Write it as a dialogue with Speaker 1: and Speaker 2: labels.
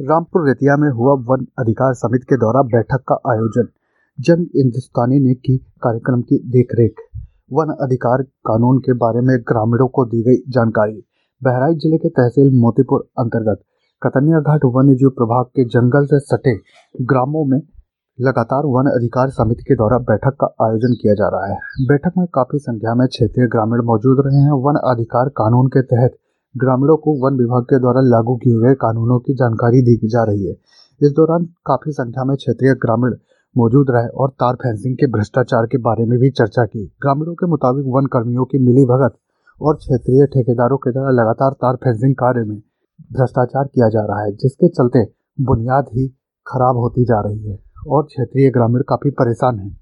Speaker 1: रामपुर रेतिया में हुआ वन अधिकार समिति के द्वारा बैठक का आयोजन। जंग हिंदुस्तानी ने की कार्यक्रम की देखरेख। वन अधिकार कानून के बारे में ग्रामीणों को दी गई जानकारी। बहराइच जिले के तहसील मोतीपुर अंतर्गत कतनिया घाट वन्य जीव प्रभाग के जंगल से सटे ग्रामों में लगातार वन अधिकार समिति के द्वारा बैठक का आयोजन किया जा रहा है। बैठक में काफी संख्या में क्षेत्रीय ग्रामीण मौजूद रहे हैं। वन अधिकार कानून के तहत ग्रामीणों को वन विभाग के द्वारा लागू किए गए कानूनों की जानकारी दी जा रही है। इस दौरान काफी संख्या में क्षेत्रीय ग्रामीण मौजूद रहे और तार फेंसिंग के भ्रष्टाचार के बारे में भी चर्चा की। ग्रामीणों के मुताबिक वन कर्मियों की मिलीभगत और क्षेत्रीय ठेकेदारों के द्वारा लगातार तार फेंसिंग कार्य में भ्रष्टाचार किया जा रहा है, जिसके चलते बुनियाद ही खराब होती जा रही है और क्षेत्रीय ग्रामीण काफी परेशान हैं।